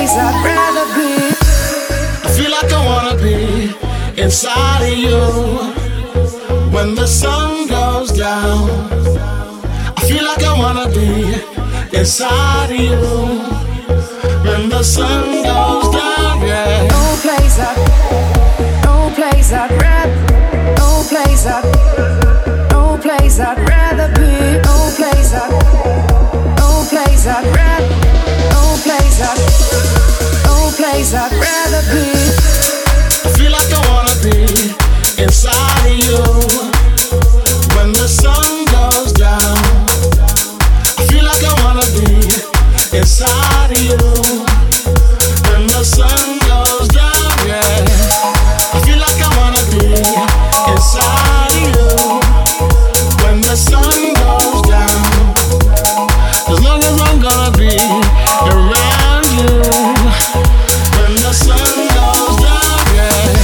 I'd rather be. I feel like I wanna be inside of you when the sun goes down. I feel like I wanna be inside of you when the sun goes down. Yeah. No place I'd rather. No place I'd rather be. No place I'd rather. No place I'd rather be. I feel like I wanna be inside of you when the sun goes down. I feel like I wanna be inside of you when the sun goes down. Yeah. I feel like I wanna be inside of you when the sun goes down. As long as I'm gonna be around you when the sun goes down, yeah.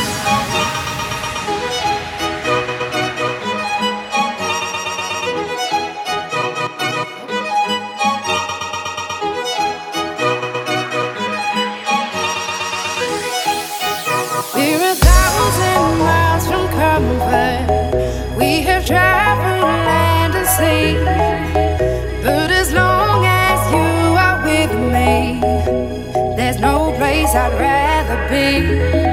We're 1,000 miles from comfort. We have traveled land and sea. But as long as you are with me, there's no place I'd rather be.